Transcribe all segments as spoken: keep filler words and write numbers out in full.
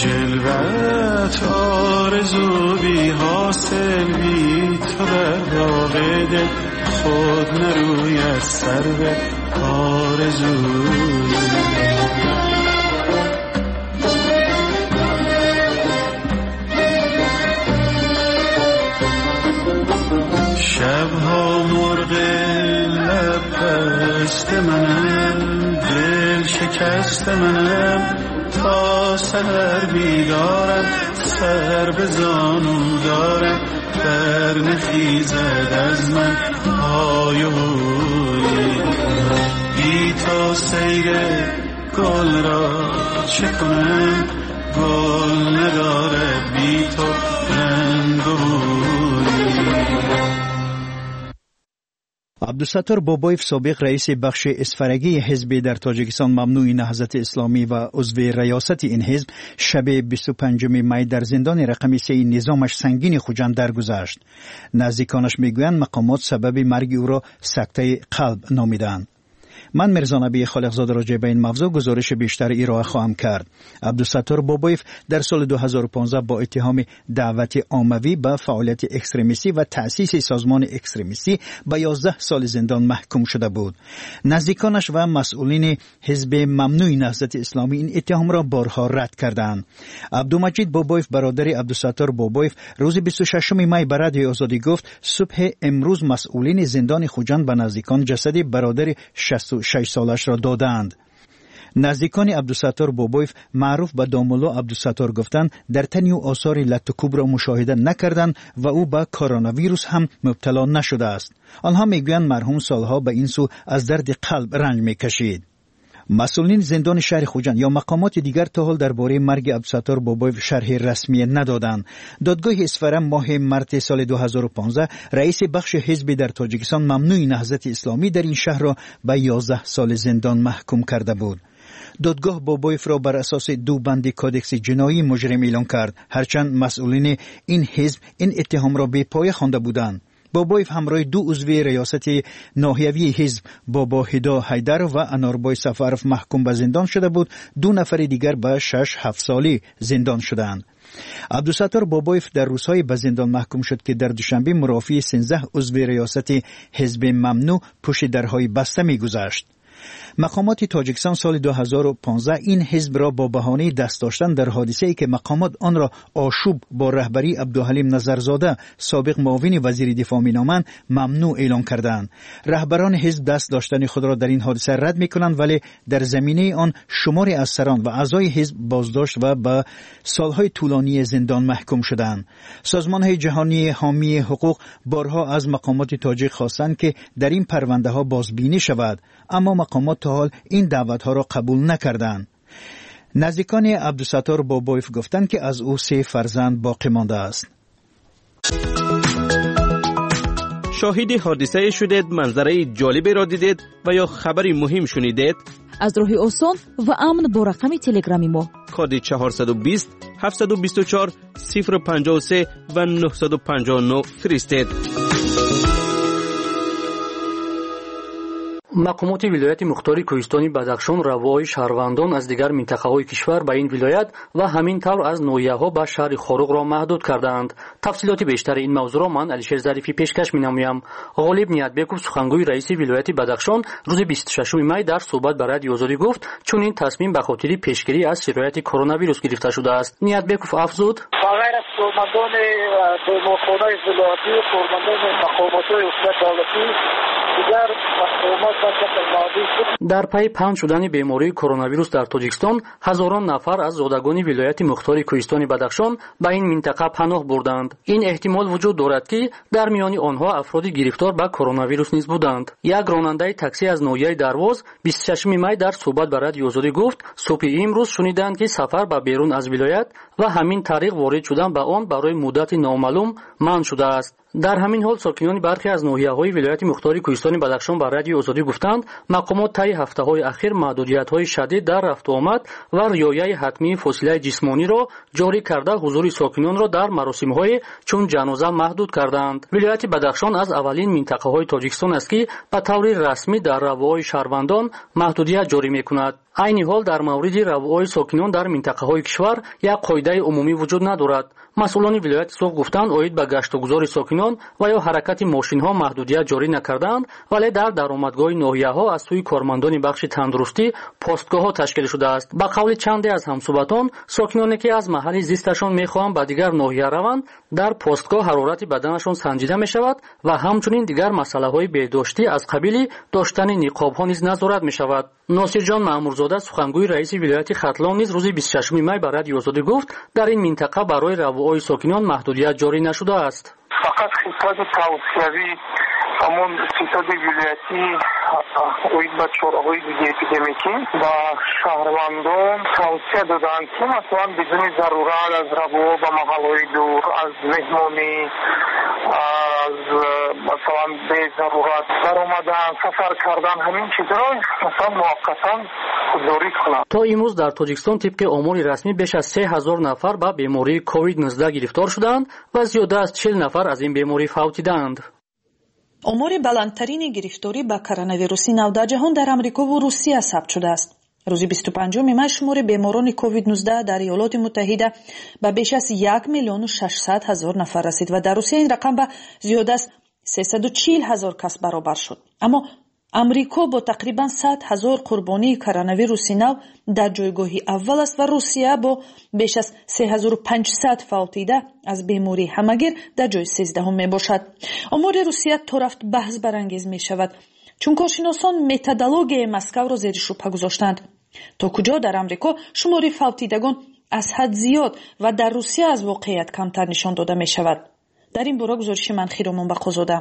جلوت آرزو بی حاصل بی تو در باغ دل خود نروی از سر به آرزو. شبها مرغ لب بست منم، دل شکست منم، تا سحر بیدارم، سر به زانو دارم، در نخیزد از من های و هوی. بی تو سیر گل را چه کنم، گل نداره بی تو رنگ و بوی. عبدالستار بابایف سابق رئیس بخش اسفرگی حزب در تاجیکستان ممنوع نهضت اسلامی و عضو ریاست این حزب شب بیست و پنجم می در زندان رقم سه نظامش سنگین خوجند درگذشت. نزدیکانش میگویند مقامات سبب مرگ او را سکته قلب نامیدند. من مرزا نبی خالقزاد راجع به این موضوع گزارش بیشتر ارائه خواهم کرد. عبدالستار بابایف در سال دو هزار و پانزده با اتهام دعوت عاموی به فعالیت اکستریمیستی و تأسیس سازمان اکستریمیستی به یازده سال زندان محکوم شده بود. نزدیکانش و مسئولین حزب ممنوع نهضت اسلامی این اتهام را بارها رد کردند. عبدالمجید بابایف برادر عبدالستار بابایف روز بیست و ششم می به رادیو آزادی گفت صبح امروز مسئولین زندان خوجند به نزدیکان جسد برادر شصت و شش سالش را دادند. نزدیکان عبدالستار بابایف معروف به دامولو عبدالستار گفتند در تن او آثار لطکوب را مشاهده نکردند و او به کرونا ویروس هم مبتلا نشده است. آنها میگویند مرحوم سالها به این سو از درد قلب رنج میکشید. مسئولین زندان شهر خوجند یا مقامات دیگر تا حال درباره مرگ عبدالستار بابایف شرح رسمی ندادند. دادگاه اسفرم ماه مارس سال دو هزار و پانزده رئیس بخش حزب در تاجیکستان ممنوع نهضت اسلامی در این شهر را به یازده سال زندان محکوم کرده بود. دادگاه بابایف را بر اساس دو بند کادکس جنایی مجرم اعلام کرد، هرچند مسئولین این حزب این اتهام را بی پایه خوانده بودند. بابایف همراه دو عضو ریاست ناحیوی حزب بابا هدا حیدر و اناربای سفرف محکوم به زندان شده بود. دو نفر دیگر به شش هفت سالی زندان شدند. عبدالستار بابایف در روزهای به زندان محکوم شد که در دوشنبه مرافی سیزده عضو ریاست حزب ممنوع پشت درهای بسته می‌گذشت. مقامات تاجیکستان سال دو هزار و پانزده این حزب را با بهانه دست داشتن در حادثه‌ای که مقامات آن را آشوب با رهبری عبدالحلیم نظرزاده سابق معاون وزیر دفاع مینامند ممنوع اعلام کردند. رهبران حزب دست داشتن خود را در این حادثه رد می‌کنند، ولی در زمینه آن شماری از سران و اعضای حزب بازداشت و به سالهای طولانی زندان محکوم شدند. سازمان‌های جهانی حامی حقوق بارها از مقامات تاجیک خواستند که در این پرونده‌ها بازبینی شود، اما مقامات تا حال این دعوتها را قبول نکردند. نزدیکان عبدالستار بابایف گفتند که از او سه فرزند باقی مانده است. شاهد حادثه شدید، منظره جالبی را دیدید و یا خبری مهم شنیدید؟ از راه آسان و امن با رقم تلگرامی ما کد چهارصد و بیست هفتصد و بیست و چهار صفر پنجاه و سه و نهصد و پنجاه و نه فرستید. مقامات ولایت مختار کوهستانی بدخشان روای شهروندان از دیگر منطقه‌های کشور به این ولایت و همین طور از نویه‌ها به شهر خاروق را محدود کردند. تفصیلات بیشتر این موضوع را من علیشیر ظریفی پیشکش می‌نمایم. غالب نیتبکوف سخنگوی رئیس ولایت بدخشان روز بیست و ششم می در صحبت با رادیو آزادی گفت چون این تصمیم به خاطر پیشگیری از شرایط کرونا ویروس گرفته شده است. نیتبکوف افزود: غیر از فرماندان دولت‌خانه‌های ولایتی و فرماندان مقامات‌های حکومت دولتی دیگر مقامات در پی پنهان شدن بیماری کرونا ویروس در تاجیکستان هزاران نفر از زادگان ولایت مختار کوهستانی بدخشان به این منطقه پناه بردند. این احتمال وجود دارد که در میان آنها افرادی گرفتار به کرونا ویروس نیز بودند. یک راننده تاکسی از ناحیه درواز بیست و ششم می در صحبت با رادیو آزادی گفت صبح امروز شنیدند که سفر به بیرون از ولایت و همین طریق وارد شدن به آن برای مدت نامعلوم منع شده است. در همین حال ساکنان برخی از ناحیه‌های ولایت مختار کوهستانی بدخشان با رادیو آزادی گفتند مقامات طی هفته‌های اخیر محدودیت‌های شدید در رفت و آمد و رعایت حتمی فاصله جسمانی را جاری کرده حضور ساکنان را در مراسم‌های چون جنازه محدود کردند. ولایت بدخشان از اولین منطقه‌های تاجیکستان است که به طور رسمی در روای شهروندان محدودیت جاری می‌کند. айни ҳол дар мавриди равои сокинон дар минтақаҳои кишвар як қоидаи умумӣ вуҷуд надорад. масъулони вилояти Суғ гуфтанд оид ба гаштугузори сокинон ва ё ҳаракати мошинҳо маҳдудият ҷорӣ накарданд, вале дар даромадгоҳи ноҳияҳо аз сӯи кормандони бахши тандурустӣ постгоҳҳо ташкил шудааст. ба қавли чанде аз ҳамсуҳбатон, сокиноне ки аз маҳалли зисташон мехоҳанд ба дигар ноҳия раванд, дар постгоҳ ҳарорати баданашон санҷида мешавад ва ҳамчунин дигар масъалаҳои беҳдоштӣ аз қабили доштани ниқобҳо низ назорат мешавад. носирҷон маъмурзода, сухангӯи раиси вилояти Хатлон, низ рӯзи бисту шашуми май ба радиои Озодӣ гуфт, дар ин минтақа барои равои сокинон маҳдудият ҷорӣ нашудааст. фақат хизмати тавсияви ҳамон ситоди вилоятӣ оид ба чораҳои диги эпидемикӣ ба шаҳрвандон тавсия доданд, ки масалан бидуни зарурат аз раво ба маҳалҳои дур, аз меҳмонӣ, аз масалан безарурат баромадан, сафар кардан, ҳамин чизро масалан муаққатан худдорӣ кунанд. то имрӯз дар Тоҷикистон тибқи омори расмӣ беш аз се ҳазор нафар ба бемории ковид нуздаҳ гирифтор шуданд ва зиёда аз чил нафар аз ин беморӣ фавтиданд. омори баландтарини гирифторӣ ба коронавируси нав дар ҷаҳон дар Амрикову Русия сабт шудааст. рӯзи бисту панҷуми май шумори беморони ковид нуздаҳ дар Иёлоти Муттаҳида ба беш аз як миллиону шашсад ҳазор нафар расид ва дар Русия ин рақам ба зиёда аз сесаду чил ҳазор кас баробар шуд. аммо амрико бо тақрибан сад ҳазор қурбонии коронавируси нав дар ҷойгоҳи аввал аст ва Русия бо беш аз се ҳазору панҷсад фавтида аз бемории ҳамагир дар ҷойи сездаҳум мебошад. омори Русия то рафт баҳс барангез мешавад, чун коршиносон методологияи Москавро зери шубҳа гузоштанд. то куҷо дар Амрико шумори фавтидагон аз ҳад зиёд ва дар Русия аз воқеият камтар нишон дода мешавад. дар ин бора гузориши ман Хиромон Бақозода.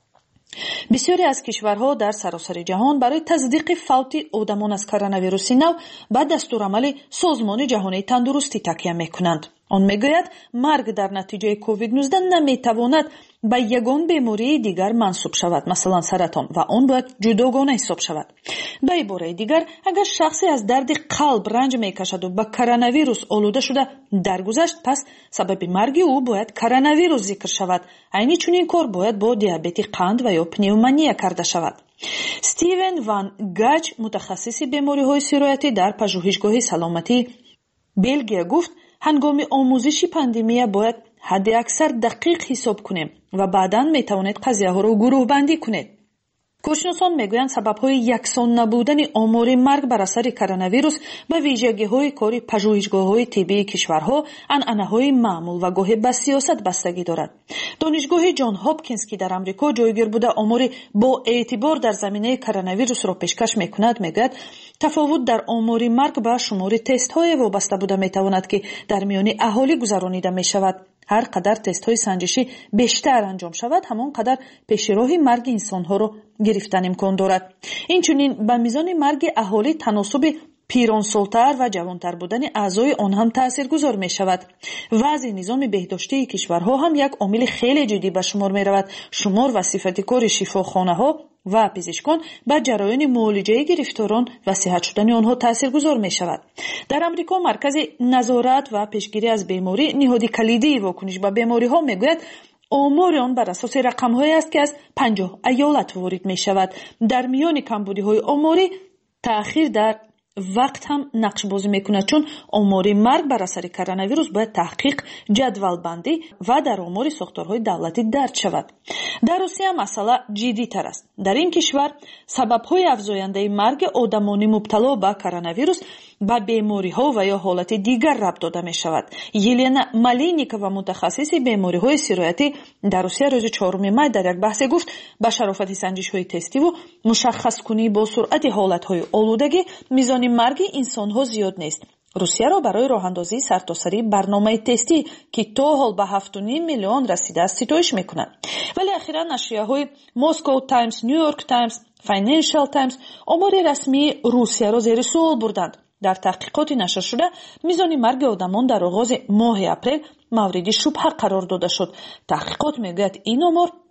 бисёре аз кишварҳо дар саросари ҷаҳон барои таздиқи фавти одамон аз коронавируси нав ба дастурамали Созмони ҷаҳонии тандурустӣ такя мекунанд. он мегӯяд марг дар натиҷаи ковид нуздаҳ наметавонад ба ягон бемории дигар мансуб шавад, масалан саратон, ва он бояд ҷудогона ҳисоб шавад. ба ибораи дигар, агар шахсе аз дарди қалб ранҷ мекашаду ба коронавирус олуда шуда даргузашт, пас сабаби марги ӯ бояд коронавирус зикр шавад. айни чунин кор бояд бо диабети қанд ва ё пневмония карда шавад. Стивен Ван Гач, мутахассиси бемориҳои сироятӣ дар пажӯҳишгоҳи саломатии Белгия гуфт, ҳангоми омӯзиши пандемия бояд ҳадди аксар дақиқ ҳисоб кунем ва баъдан метавонед қазияҳоро гурӯҳбандӣ кунед. коршиносон мегӯянд сабабҳои яксон набудани омори марг бар асари коронавирус ба вижагиҳои кори пажӯҳишгоҳҳои тиббии кишварҳо, анъанаҳои маъмул ва гоҳе ба сиёсат бастагӣ дорад. донишгоҳи Ҷон Ҳопкинс, ки дар Амрико ҷойгир буда омори бо эътибор дар заминаи коронавирусро пешкаш мекунад, мегӯяд тафовут дар омори марг ба шумори тестҳое вобаста буда метавонад, ки дар миёни аҳолӣ гузаронида мешавад. ҳар қадар тестҳои санҷишӣ бештар анҷом шавад, ҳамон қадар пешироҳи марги инсонҳоро гирифтан имкон дорад. инчунин ба мизони марги аҳолӣ таносуби пиронсолтар ва ҷавонтар будани аъзои он ҳам таъсиргузор мешавад. вазъи низоми беҳдоштии кишварҳо ҳам як омили хеле ҷиддӣ ба шумор меравад. шумор ва сифати кори шифохонаҳо ва пизишкон ба ҷараёни муолиҷаи гирифторон ва сиҳат шудани онҳо таъсиргузор мешавад. дар Амрико маркази назорат ва пешгирӣ аз беморӣ, ниҳоди калидии вокуниш ба бемориҳо, мегӯяд омори он бар асоси рақамҳое аст, ки аз панҷоҳ аёлат ворид мешавад. дар миёни камбудиҳои оморӣ таъхир дар вақт ҳам нақшбозӣ мекунад, чун омори марг бар асари коронавирус бояд таҳқиқ, ҷадвалбандӣ ва дар омори сохторҳои давлатӣ дард шавад. дар Русия масъала ҷиддитар аст. дар ин кишвар сабабҳои афзояндаи марги одамони мубтало ба коронавирус ба бемориҳо ва ё ҳолати дигар рабт дода мешавад. Елена Малинникова, мутахассиси бемориҳои сироятӣ дар Русия, рӯзи чоруми май дар як баҳсе гуфт, ба шарофати санҷишҳои тестиву мушаххаскунӣ бо суръати ҳолатҳои олудагӣ мизони марги инсонҳо зиёд нест. Русияро барои роҳандозии сартосарии барномаи тестӣ, ки то ҳол ба ҳафту ним миллион расидааст, ситоиш мекунад. вале ахиран нашрияҳои Moscow Times, New York Times, Financial Times омори расмии Русияро зери суол бурданд. дар таҳқиқоти нашр шуда, мизони марги одамон дар оғози моҳи апрел мавриди шубҳа қарор дода шуд. таҳқиқот мегӯяд ин омор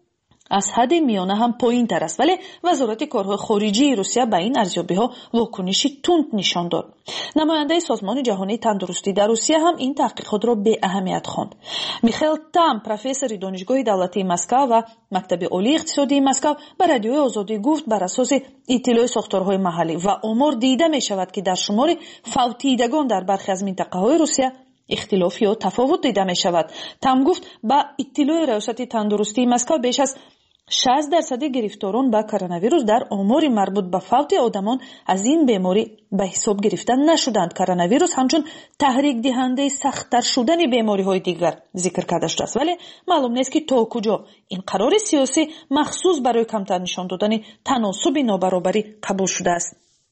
аз ҳадди миёна ҳам поинтар аст, вале вазорати корҳои хориҷии Русия ба ин арзёбиҳо вокуниши тунд нишон дод. намояндаи созмони ҷаҳонии тандурустӣ дар Русия ҳам ин таҳқиқотро беаҳамият хонд. Михаил Там, профессори донишгоҳи давлатии Москав ва мактаби олии иқтисодии Москав ба радиои Озодӣ гуфт, бар асоси иттилои сохторҳои маҳаллӣ ва омор дида мешавад, ки дар шумори фавтидагон дар бархе аз минтақаҳои Русия ихтилоф ё тафовут дида мешавад. Там гуфт, ба иттилои раёсати тандурустии Москав беш аз шаст дарсади гирифторон ба коронавирус дар омори марбут ба фавти одамон аз ин беморӣ ба ҳисоб гирифта нашуданд. Коронавирус ҳамчун таҳрикдиҳандаи сахттар шудани бемориҳои дигар зикр карда шудааст, вале маълум нест, ки то куҷо ин қарори сиёсӣ махсус барои камтар нишон додани таносуби нобаробарӣ қабул шудааст.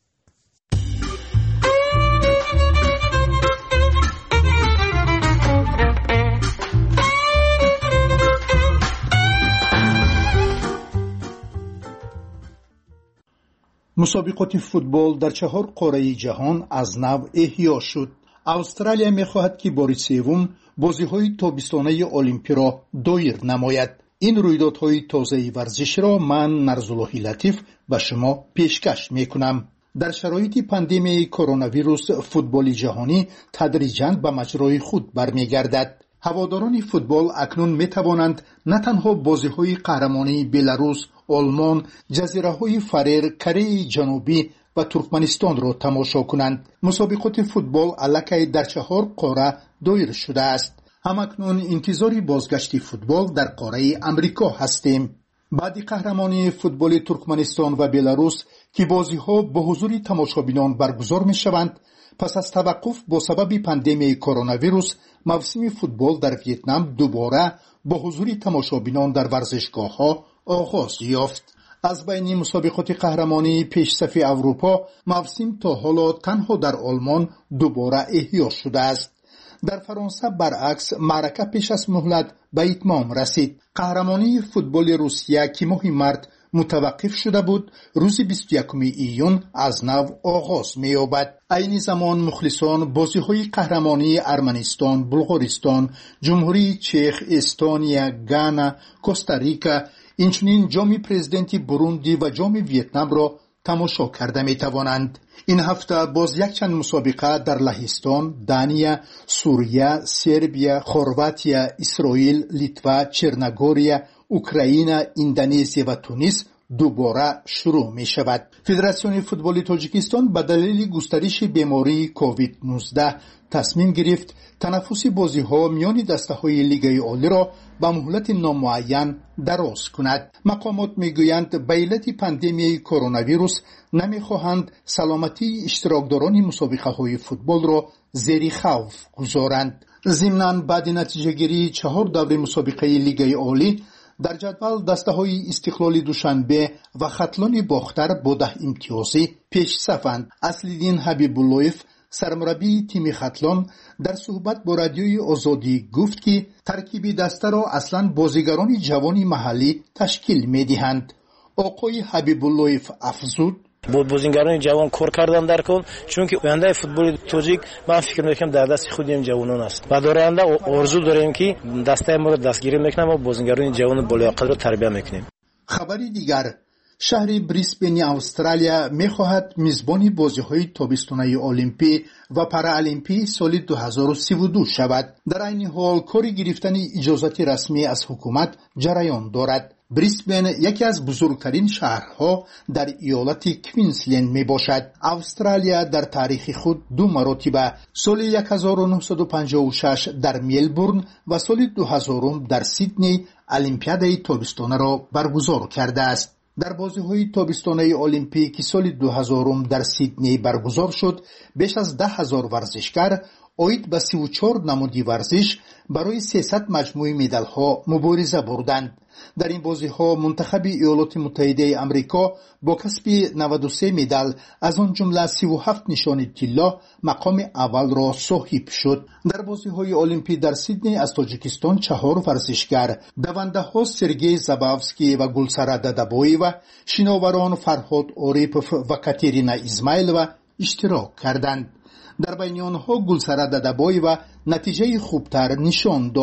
مسابقات فوتبال در چهار قاره جهان از نو احیا شد. استرالیا می‌خواهد که بار سوم بازی‌های تابستانه المپی را دایر نماید. این رویدادهای تازه ورزش را من نرزاللهی لطیف به شما پیشکش می‌کنم. در شرایط پاندمی کرونا ویروس فوتبال جهانی تدریجاً به مجرای خود برمیگردد. هواداران فوتبال اکنون می‌توانند نه تنها بازی‌های قهرمانی بلاروس، آلمان، جزیره‌های فرر، کره جنوبی و ترکمنستان را تماشا کنند. مسابقات فوتبال الکی در چهار قاره دایر شده است. همکنون انتظار بازگشت فوتبال در قاره امریکا هستیم. بعد قهرمانی فوتبال ترکمنستان و بلاروس که بازی‌ها با حضور تماشابینان برگزار می‌شوند، پس از توقف با سبب پاندمی کرونا ویروس موسم فوتبال در ویتنام دوباره با حضور تماشابینان در ورزشگاه‌ها آغاز یافت. از بین مسابقات قهرمانی پیشصف اروپا موسم تا حالا تنها در آلمان دوباره احیا شده است. در فرانسه برعکس معرکه پیش از مهلت به اتمام رسید. قهرمانی فوتبال روسیه که ماه مارس متوقف شده بود روز بیست و یکم ایون از نو آغاز می‌یابد. این زمان مخلصان بازی‌های قهرمانی ارمنستان، بلغارستان، جمهوری چک، استونیا، گانا، کوستاریکا، اینچنین جام پرزیدنتی بروندی و جام ویتنام را تماشا کرده می توانند. این هفته باز یک چند مسابقه در لهستان، دانیا، سوریه، سربیا، خرواتیا، اسرائیل، لیتوا، چرنگوریا، اوکراین، اندونزیا و تونس دوباره شروع می شود. فدراسیون فوتبال تاجیکستان به دلیل گسترش بیماری کووید نوزده تصمیم گرفت تنفس بازی ها میان دسته های لیگ عالی را به مهلت نامعین دراز کند. مقامات میگویند به علت پاندمی کرونا ویروس نمیخواهند سلامتی اشتراکداران مسابقه های فوتبال را زیر خوف گذارند. ضمناً بعد نتیجه گیری چهار دوره مسابقه لیگ عالی در جدول دسته های استقلال دوشنبه و ختلان باختر با ده امتیازی پیش صفند. اصلیدین حبیب‌اللهیف سرمربی تیم ختلان در صحبت با رادیوی آزادی گفت که ترکیب دسته را اصلا بازیگران جوانی محلی تشکیل می‌دهند. آقای حبیب‌اللهیف افزود: بازیگران جوان کار کردن در کن، چون که آینده فوتبال تاجیک من فکر میکنم در دست خود این جوانان است و در آینده آرزو داریم که دسته ما را دستگیری میکنیم و بازیگران جوان بالیاقت را تربیت میکنیم. خبری دیگر: شهر بریسبن استرالیا میخواهد میزبان بازی‌های تابستانه المپی و پارالمپی سال دو هزار و سی و دو شود. در این حال کار گرفتن اجازت رسمی از حکومت جریان دارد. بریسبن یکی از بزرگترین شهرها در ایالت کوینزلند می باشد. استرالیا در تاریخ خود دو مرتبه سال هزار و نهصد و پنجاه و شش در ملبورن و سال دو هزار در سیدنی المپیادای تابستانه را برگزار کرده است. در بازی‌های تابستانه المپی که سال دو هزار در سیدنی برگزار شد، بیش از ده هزار ورزشکار اوید به سی و چهار نمودی ورزش برای سیصد مجموعه مدال‌ها مبارزه بردند. در این بازی‌ها منتخب ایالات متحده آمریکا با کسب نود و سه مدال از آن جمله سی و هفت نشان طلا مقام اول را صاحب شد. در بازی‌های المپی در سیدنی از تاجیکستان چهار ورزشکار دونده‌ها سرگئی زابافسکی و گلسره دادابایوا، شناوران فرهاد اوریپوف و کاترینا اسمایلوا اشتراک کردند. در بین آنها گلسره دادابایوا نتیجه خوبتر نشان داد.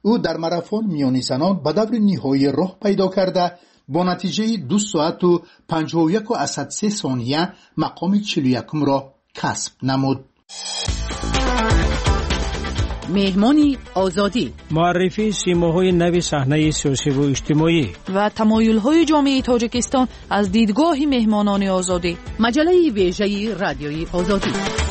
او در ماراتون میانی زنان به دور نهایی راه پیدا کرده با نتیجه دو ساعت و پنجاه و یک و سه ثانیه مقام چهل و یکم را کسب نمود. مهمانی آزادی، معرفی سیماهای نو صحنه سیاسی و اجتماعی و تمایل‌های جامعه تاجیکستان از دیدگاه مهمانان آزادی. مجله ویژه رادیوی آزادی.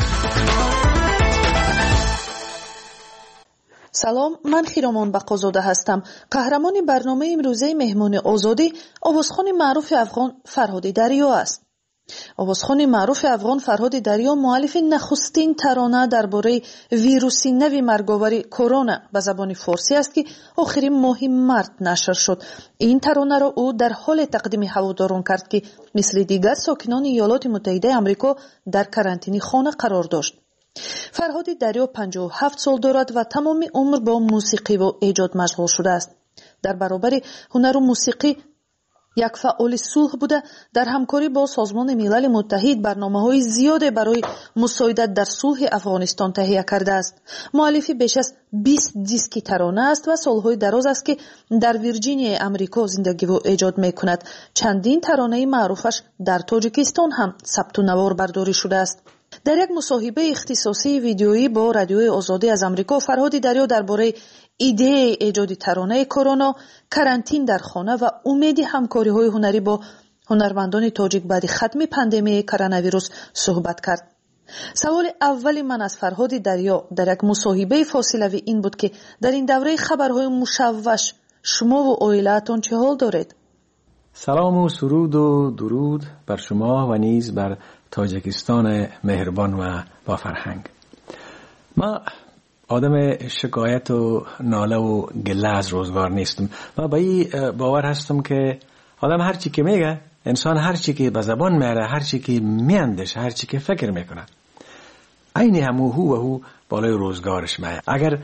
سلام، من خیرامان بقازاده هستم. قهرمان برنامه امروزه مهمان آزادی آوازخوان معروف افغان فرهاد دریا است. آوازخوان معروف افغان فرهاد دریا مؤلف نخستین ترانه درباره ویروس نو مرگاور کرونا به زبان فارسی است که آخرین ماه مارس نشر شد. این ترانه را او در حال تقدیم هواداران کرد که مثل دیگر ساکنان ایالات متحده آمریکا در کرانتینی خانه قرار داشت. فرهاد دریا پنجاه و هفت سال دارد و تمام عمر با موسیقی و ایجاد مشغول شده است. در برابر هنر و موسیقی یک فعال صلح بوده، در همکاری با سازمان ملل متحد برنامه‌های زیاد برای مساعدت در صلح افغانستان تهیه کرده است. مؤلف بیش از بیست دیسک ترانه است و سالهای دراز است که در ویرجینیا آمریکا زندگی و ایجاد می‌کند. چندین ترانه معروفش در تاجیکستان هم ثبت و نوار برداری شده است. در یک مصاحبه اختصاصی ویدیویی با رادیوی آزادی از آمریکا، فرهاد دریا درباره ایده ایجاد ترانه کرونا، کرانتین در خانه و امید همکاری‌های هنری با هنرمندان تاجیک بعد ختم پاندمی کرونا ویروس صحبت کرد. سوال اول من از فرهاد دریا در یک مصاحبه فاصله‌ای این بود که در این دوره خبرهای مشوش شما و عائله‌تان چه حال دارید؟ سلام و سرود و درود بر شما و نیز بر تاجیکستان مهربان و با فرهنگ. ما آدم شکایت و ناله و گله از روزگار نیستم. من با این باور هستم که آدم هر چی که میگه، انسان هر چی که به زبان میاره، هر چی که میاندیشه، هر چی که فکر میکنه، عین همو هو و هو بالای روزگارش میاد. اگر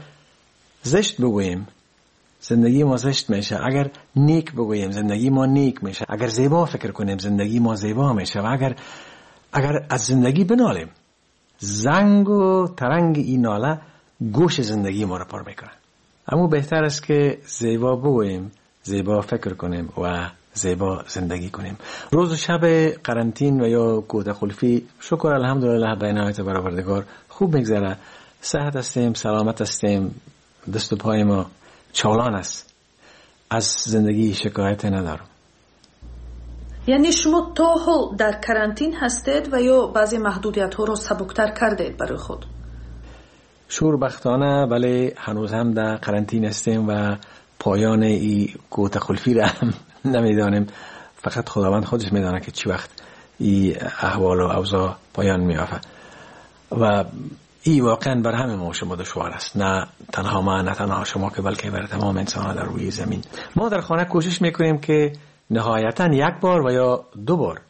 زشت بگوییم زندگی ما زشت میشه، اگر نیک بگوییم زندگی ما نیک میشه، اگر زیبا فکر کنیم زندگی ما زیبا میشه، و اگر اگر از زندگی بنالیم، زنگ و ترنگ این ناله گوش زندگی ما رو پر میکنه. اما بهتر است که زیبا بگوییم، زیبا فکر کنیم و زیبا زندگی کنیم. روز و شب قرنطین و یا کوته خلفی شکر الحمدلله به عنایت پروردگار خوب میگذره. صحت هستیم، سلامت هستیم، دست و پای ما چالان است. از زندگی شکایت ندارم. یعنی شما تا حال در کرانتین هستید و یا بعضی محدودیت ها رو سبکتر کردید برای خود؟ شوربختانه بله، هنوز هم در قرنطین هستیم و پایان این کوته خلفی را هم نمیدانیم. فقط خداوند خودش میدانه که چی وقت این احوال و اوضاع پایان میافته و این واقعا بر همه ما شما دشوار است. نه تنها ما، نه تنها شما، که بلکه بر تمام انسان در روی زمین. ما در خانه کوشش میکنیم که نهایتا یک بار و یا دو بار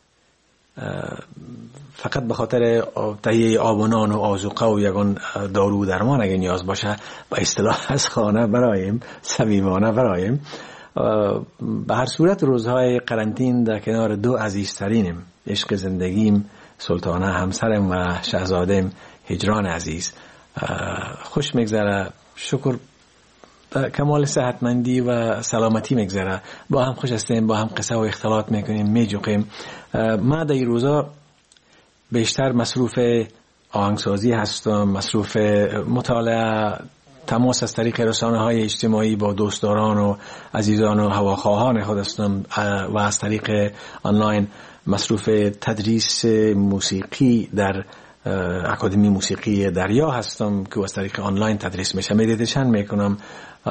فقط به خاطر تهیه آب و نان و آذوقه و یگان دارو درمان اگه نیاز باشه به اصطلاح از خانه برایم، صمیمانه برایم. به هر صورت روزهای قرنطین در کنار دو عزیزترینم، عشق زندگیم سلطانه همسرم و شهزادم هجران عزیز، خوش میگذره. شکر کمال صحتمندی و سلامتی میگذره. با هم خوش هستیم، با هم قصه و اختلاط میکنیم، میجوقیم. ما در این روزا بیشتر مصروف آهنگسازی هستم، مصروف مطالعه، تماس از طریق رسانه های اجتماعی با دوستداران و عزیزان و هواخواهان خود هستم و از طریق آنلاین مصروف تدریس موسیقی در اکادمی موسیقی دریا هستم که از طریق آنلاین تدریس میشه. مدیتیشن میکنم،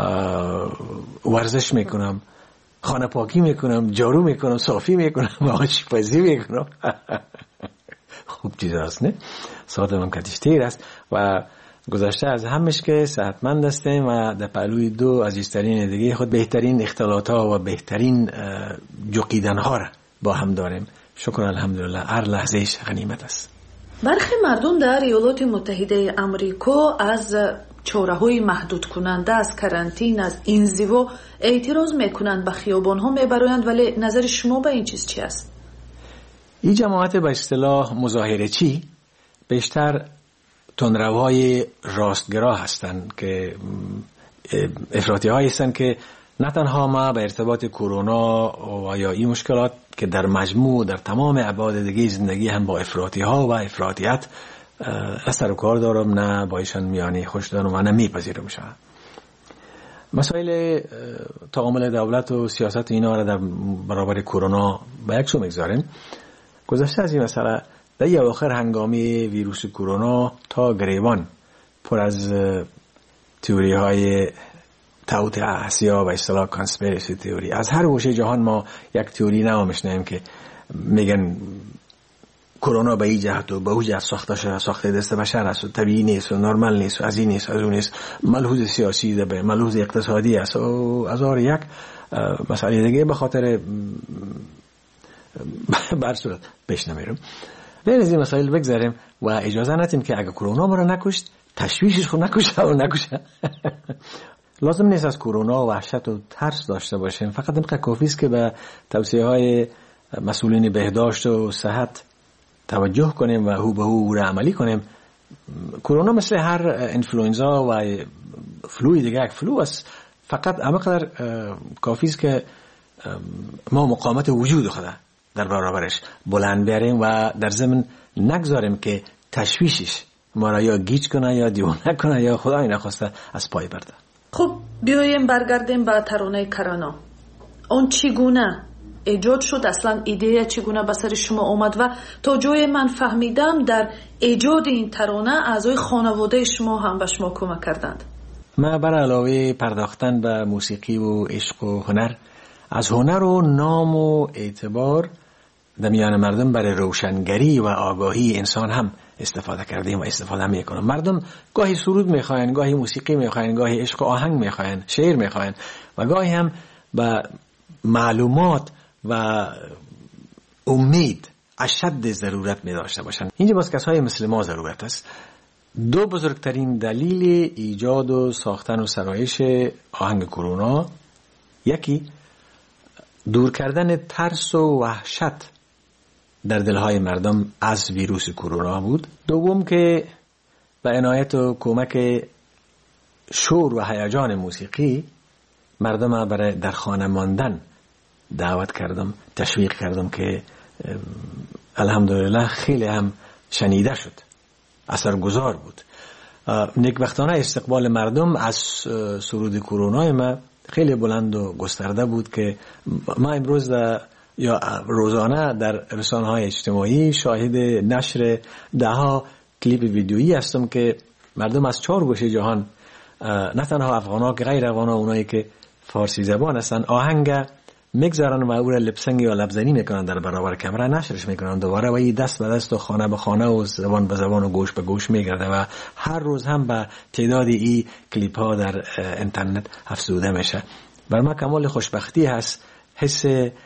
ورزش میکنم، خانه پاکی میکنم، جارو میکنم، صافی میکنم، آشپزی میکنم. خوب چیز هست نه؟ ساعتم کتیش تیر است و گذشته از همش که صحتمند هستیم و در پهلوی دو عزیزترین دیگه خود بهترین اختلاط ها و بهترین جوقیدن ها را با هم داریم. شکر الحمدلله، هر لحظهش غنیمت است. برخی مردم در ایالات متحده آمریکا از چاره‌های محدود کننده از کرانتین، از انزوا اعتراض میکنند، به خیابان‌ها میبرند، ولی نظر شما به این چیز چی است؟ این جماعت به اصطلاح مظاهره چی بیشتر تندروهای راستگرا هستند که افراطی هایی هستند که نه تنها ما به ارتباط کرونا و یا این مشکلات که در مجموع در تمام ابعاد دیگه زندگی هم با افراطی ها و افراطیت سر و کار دارم، نه با ایشان میانی خوش دارم و نه میپذیرم میشم. مسائل تعامل دولت و سیاست اینا را در برابر کرونا به یک سو میگذاریم. گذشته از این مسئله در یه آخر هنگامی ویروس کرونا تا گریبان پر از تئوری های تئوری احسیا و اصطلاح کانسپیرسی تئوری. از هر گوشه جهان ما یک تئوری نو میشنویم که میگن کرونا به این جهت و به اون جهت ساخته شده، ساخته دست بشر است و طبیعی نیست و نرمال نیست و از این نیست از اون نیست، ملحوظ سیاسی ده به ملحوظ اقتصادی است و از آر یک مسئله دیگه به خاطر بر صورت پیش نمیرم. بین از این مسائل بگذاریم و اجازه ندیم که اگه کرونا مرا نکشت تشویشش خود نکشه و نکشه. لازم نیست از کرونا و وحشت و ترس داشته باشیم، فقط اینقدر کافی است که به توصیه های مسئولین بهداشت و صحت توجه کنیم و هو به هو را عملی کنیم. کرونا مثل هر انفلوئنزا و فلوی دیگه یک فلو است، فقط همقدر کافی است که ما مقاومت وجود خود در برابرش بلند بیاریم و در ضمن نگذاریم که تشویشش ما را یا گیج کنه یا دیوانه کنه یا خدای نخواسته از پای برده. خب بیاییم برگردیم به ترانه کرونا. اون چگونه ایجاد شد؟ اصلا ایده چگونه به سر شما اومد و تا جای من فهمیدم در ایجاد این ترانه اعضای خانواده شما هم به شما کمک کردند. ما بر علاوه پرداختن به موسیقی و عشق و هنر، از هنر و نام و اعتبار در میان مردم برای روشنگری و آگاهی انسان هم استفاده کردیم و استفاده میکنم. مردم گاهی سرود میخواین، گاهی موسیقی میخواین، گاهی عشق و آهنگ میخواین، شعر میخواین و گاهی هم به معلومات و امید اشد ضرورت می داشته باشند. اینجا باز کسای مثل ما ضرورت است. دو بزرگترین دلیل ایجاد و ساختن و سرایش آهنگ کرونا، یکی دور کردن ترس و وحشت در دلهای مردم از ویروس کرونا بود. دوم که به عنایت و کمک شور و هیجان موسیقی مردم برای در خانه ماندن دعوت کردم، تشویق کردم که الحمدلله خیلی هم شنیده شد، اثرگذار بود. نیکبختانه استقبال مردم از سرود کرونا ما خیلی بلند و گسترده بود که ما امروز یا روزانه در رسانه‌های اجتماعی شاهد نشر ده ها کلیپ ویدیویی هستم که مردم از چهار گوشه جهان، نه تنها افغانا که غیر افغانا، اونایی که فارسی زبان هستن، آهنگ میگذارن و او را لپسنگی یا لبزنی میکنن در برابر کامera، نشرش میکنن دوباره و این دست به دست و خانه به خانه و زبان به زبان و گوش به گوش میگرده و هر روز هم به تعدادی این کلیپ ها در اینترنت افزوده میشه. بر ما کمال خوشبختی هست، حس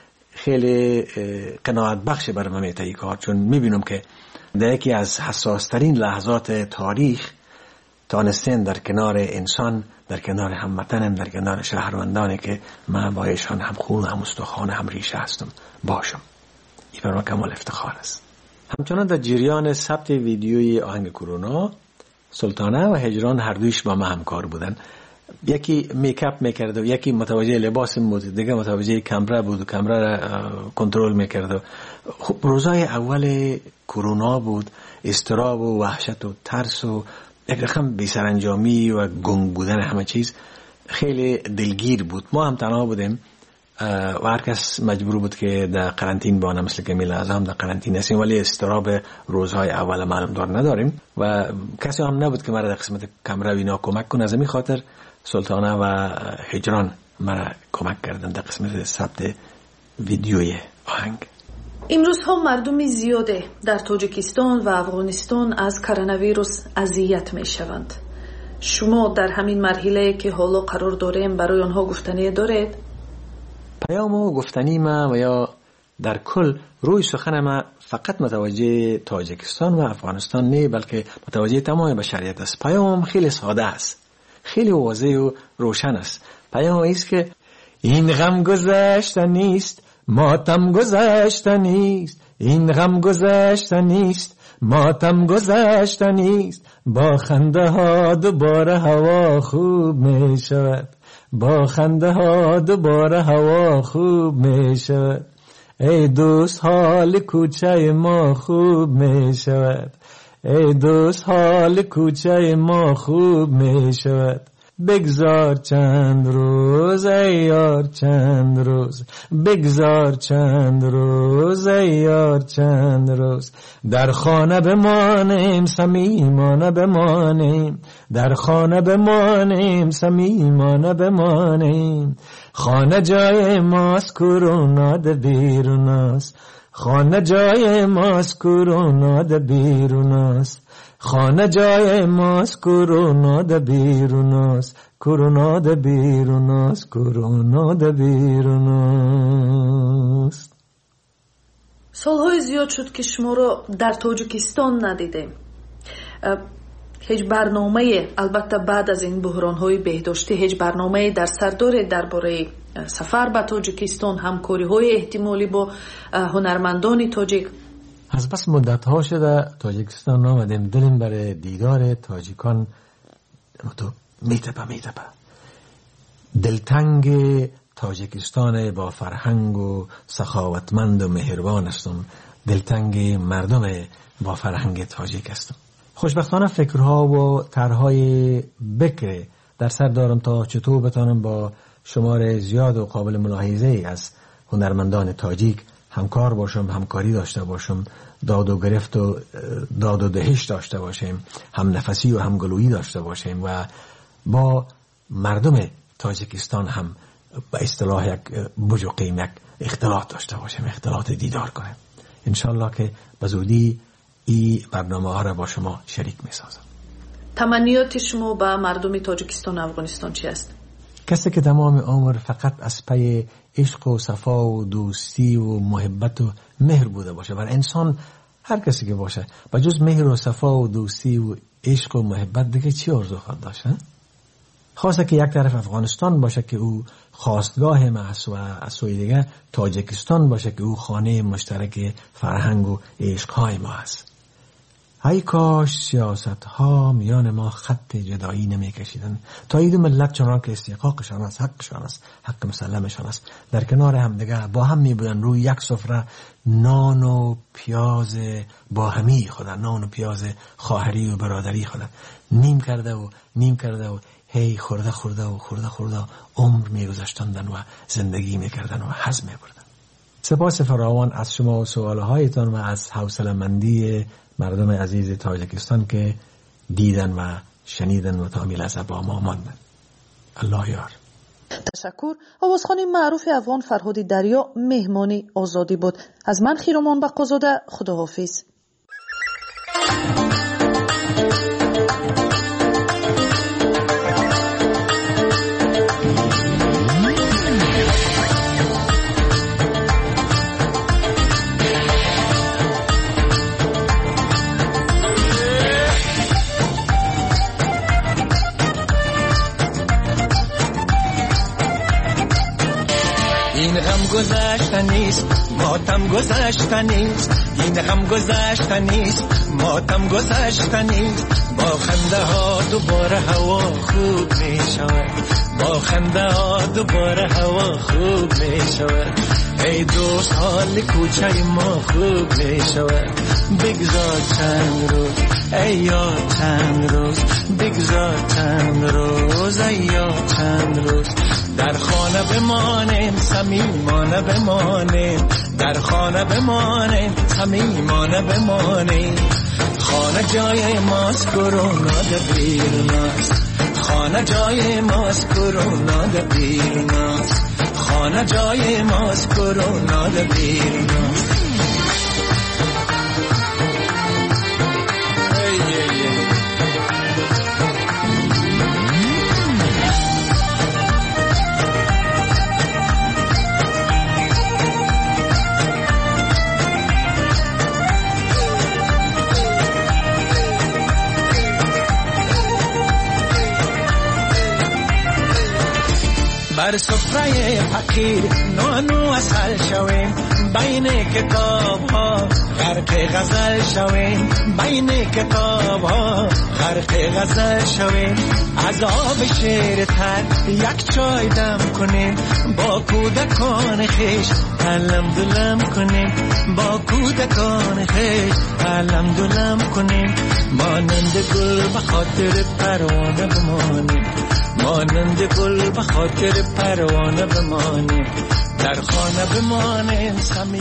خیلی قناعت بخش بر من میته این کار، چون میبینم که در یکی از حساس ترین لحظات تاریخ تانستن در کنار انسان، در کنار هموطنم، در کنار شهروندانی که من با ایشان هم خون هم استخوان هم ریشه هستم باشم. این بر من کمال افتخار است. همچنان در جریان ثبت ویدیوی آهنگ کرونا، سلطانه و هجران هر دویش با ما همکار بودن. یکی میکاپ میکرد و یکی متوجه لباس بود، دیگه متوجه کامرا بود و کامرا را کنترل میکرد. خب روزای اول کرونا بود، اضطراب و وحشت و ترس و یک رقم بی‌سرانجامی و گنگ بودن همه چیز خیلی دلگیر بود. ما هم تنها بودیم و هر کس مجبور بود که در قرنطین بانه، مثل که میل اعظم در قرنطین هستیم، ولی اضطراب روزهای اول معلوم دار نداریم و کسی هم نبود که مرا در قسمت کامرا اینا کمک کنه. از این خاطر سلطانه و هجران مرا کمک کردن در قسمت ثبت ویدیوی آهنگ. امروز هم مردم زیاده در تاجیکستان و افغانستان از کرونا ویروس اذیت می شوند. شما در همین مرحله که حالا قرار داریم برای آنها گفتنی دارید؟ پیام و گفتنی ما و یا در کل روی سخن ما فقط متوجه تاجیکستان و افغانستان نه، بلکه متوجه تمام بشریت است. پیام خیلی ساده است، خیلی واضح و روشن است. پیام است که این غم گذشته نیست، ماتم گذشته نیست، این غم گذشتنیست، ماتم گذشتنیست، با خنده ها دوباره هوا خوب می شود، با خنده ها دوباره هوا خوب می شود. ای دوست حال کوچه ما خوب می شود، ای دوست حال کوچه ما خوب می شود. بگذار چند روز ای یار چند روز، بگذار چند روز ای یار چند روز. در خانه بمانیم صمیمانه بمانیم، در خانه بمانیم صمیمانه بمانیم. خانه جای ماست کرونا ده بیرون است، خانه جای ماست کرونا ده بیرون است. خانه جای ماست کرونا ده بیرون است، کرونا ده بیرون است، کرونا ده بیرون است. سالهای زیاد شد که شما رو در تاجیکستان ندیدیم. هیچ برنامه، البته بعد از این بحران‌های بهداشتی، هیچ برنامه در سر دارید درباره سفر به تاجیکستان، همکاری‌های احتمالی با هنرمندان تاجیک؟ از بس مدت ها شده تاجیکستان آمدیم، دلیم برای دیدار تاجیکان تو میتپه میتپه. دلتنگ تاجیکستان با فرهنگ و سخاوتمند و مهربان هستم، دلتنگ مردم با فرهنگ تاجیک هستم. خوشبختانه فکرها و طرحهای بکر در سر دارم تا چطور بتانم با شمار زیاد و قابل ملاحظه از هنرمندان تاجیک همکار باشم، همکاری داشته باشم، داد و گرفت و داد و دهش داشته باشیم، هم نفسی و هم گلویی داشته باشیم و با مردم تاجیکستان هم به اصطلاح یک بوج و قیم یک اختلاط داشته باشیم، اختلاط دیدار کنیم. انشالله که بزودی این برنامه ها را با شما شریک می سازم. تمنیات شما به مردم تاجیکستان و افغانستان چی است؟ کسی که تمام عمر فقط از پی عشق و صفا و دوستی و محبت و مهر بوده باشه، بر انسان هر کسی که باشه با جز مهر و صفا و دوستی و عشق و محبت دیگه چی آرزو خواهد داشت؟ خواسته که یک طرف افغانستان باشه که او خواستگاه ما است و از سوی دیگه تاجیکستان باشه که او خانه مشترک فرهنگ و عشقهای ما است. ای کاش سیاست ها میان ما خط جدایی نمی کشیدن. تا این دو ملت چنان که استحقاقشان است، حقشان است، حق مسلمشان است، در کنار هم دیگه با هم می بودن روی یک سفره نان و پیاز با همی خودن، نان و پیاز خواهری و برادری خودن نیم کرده و نیم کرده و هی خورده خورده و خورده خورده عمر می گذاشتندن و زندگی می کردن و هضم می بردن. سپاس فراوان از شما و سوالهایتان و از حوصله‌مندی مردم عزیز تاجیکستان که دیدن و شنیدن و تا لحظه با ما ماندن. الله یار. تشکر. آوازخوان معروف افغان فرهاد دریا مهمانی آزادی بود. از من خیرمان بقازاده، خداحافظ. این غم گذشتنیست، ماتم گذشتنیست، این غم گذشتنیست، ماتم گذشتنیست. با خنده ها دوباره هوا خوب می شود، با خنده ها دوباره هوا خوب می شود. ای دوست حال کوچه ما خوب می شود. بگذار چند روز ای یار چند روز، بگذار چند روز ای یار چند روز. در خانه بمانیم صمیمانه بمانیم، در خانه بمانیم صمیمانه بمانیم. خانه جای ماست کرونا ده بیرون است، خانه جای ماست کرونا ده بیرون است، خانه جای ماست کرونا ده بیرون است. بر سفره فقیر نان و عسل شویم، بین کتاب ها غزل شویم، بین کتاب ها غرق غزل شویم، از آب شیر تر یک چای دم کنیم، با کودکان خیش علم دلم کنیم، با کودکان خیش علم دلم کنیم، مانند گل به خاطر پروانه بمانیم، مانند گل به خاطر پروانه بمانیم، در خانه بمانیم، خمیر